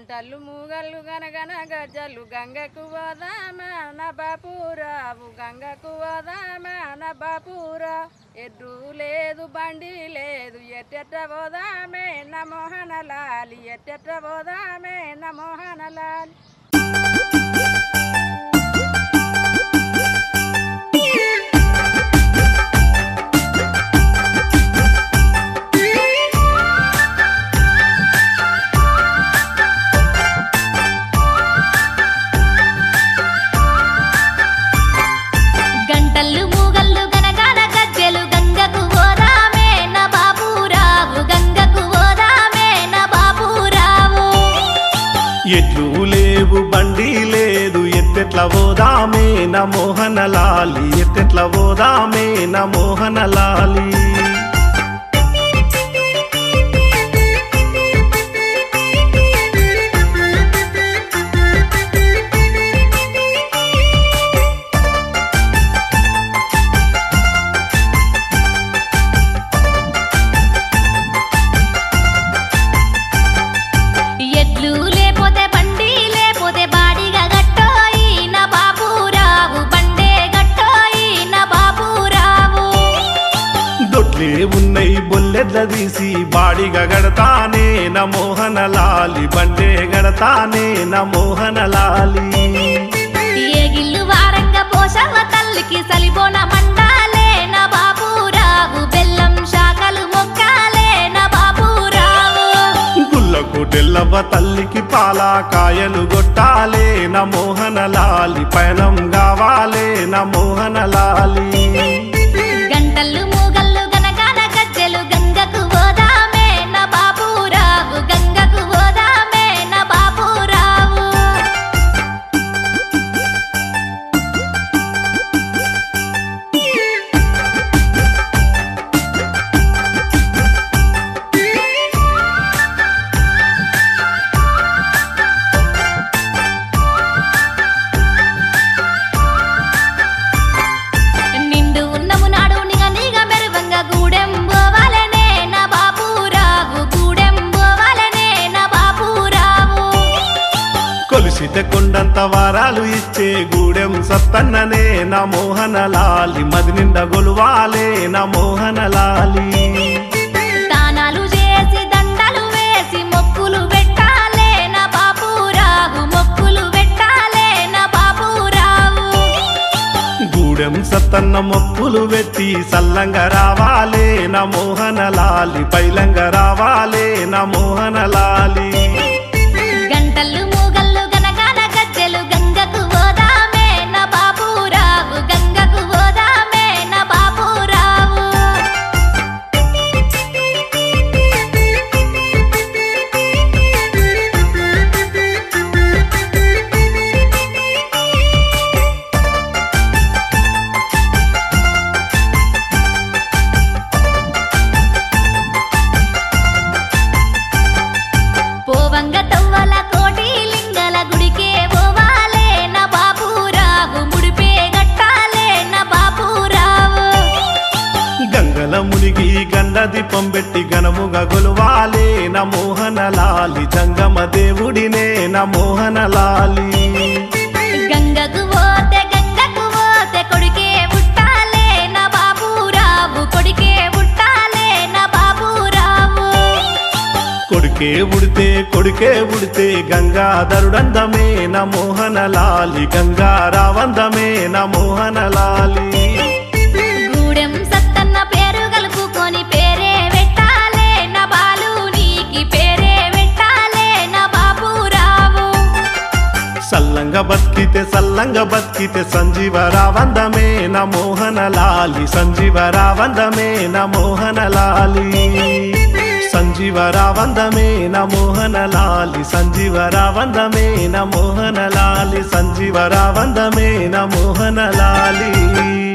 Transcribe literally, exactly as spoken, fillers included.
గంటలు మూగళ్ళు గనగన గజ్జలు గంగకు పోదామా నా బాపురావు గంగకు పోదామా నా బాపురా ఎద్దు లేదు బండి లేదు ఎట్టెట్ట పోదామే నా మోహన లాలి ఎట్టెట్ట పోదామే నా మోహన లాలి ఎట్లు లేవు బండి లేదు ఎట్టెట్ల పోదామే నా మోహన లాలి ఎట్టెట్ల పోదామే నా మోహన లాలి ఉన్నాయి బొల్లెడ్ల తీసి బాడిగా గడతానే నా మోహన లాలి బండే గడతానే నా మోహన లాలి ఏగిల్లు వారంగా పోషవ తల్లికి సలిబోన మండాలే నా బాపురావు బెల్లం శాఖలు మొక్కాలే నా బాపురావు గుల్లకు తెల్లవ్వ తల్లికి పాలా కాయలు గొట్టాలే నా మోహన లాలి పయనం కావాలే నా మోహన లాలి గంటలు మూగళ్ళు గంగకు పోదామే నా బాపురావు గంగకు పోదామే నా బాపురావు నిండు ఉన్నము నాడు నిగ నిగ మెరువంగా గూడెం కొలిసిత కొండంత వారాలు ఇచ్చే గూడెం సత్తన్ననే నా మోహన లాలి మది నిండా గొలువాలే నా మోహన లాలి దానాలు చేసి దండలు వేసి మొక్కులు పెట్టాలే నా బాపురావు మొక్కులు పెట్టాలే నా బాపురావు గూడెం సత్తన్న మొక్కులు పెట్టి సల్లంగా రావాలే నా మోహన లాలి పైలంగా రావాలే నా మోహన లాలి గంటలు మూగళ్ళు గనగన గజ్జలు గంగకు పోదామే నా బాపురావు గంగకు పోదామే నా బాపురావు పోవంగ తవ్వల కోటి లింగల గుడికే పోవాలే నా బాపురావు ముడిపే గట్టాలే నా బాపురావు గంగల మునిగి గండ దీపం పెట్టి గణముగా గొలువాలే నా మోహన లాలి జంగమ దేవుడినే నా మోహన లాలి గంగకు పోతే గంగకు పోతే కొడికే పుట్టాలే నా బాపురావు కొడికే పుట్టాలే నా బాపురావు కొడుకే ఉడితే కొడుకే ఉడితే గంగాధరుడందమే నా మోహన లాలి గంగారావందమే నా మోహన లాలి గూడెం సత్తన్న పేరు కలుపుకొని పేరే పెట్టాలే నా బాలు నీకి పేరే పెట్టాలే నా బాపురావు సల్లంగ బతికితే సల్లంగ బతికితే సంజీవరావందమే నా మోహన లాలి సంజీవరావందమే నా మోహన లాలి సంజీవరావందమే నా మోహన లాలి సంజీవరావందమే నా మోహన లాలి సంజీవరావందమే నా మోహన లాలి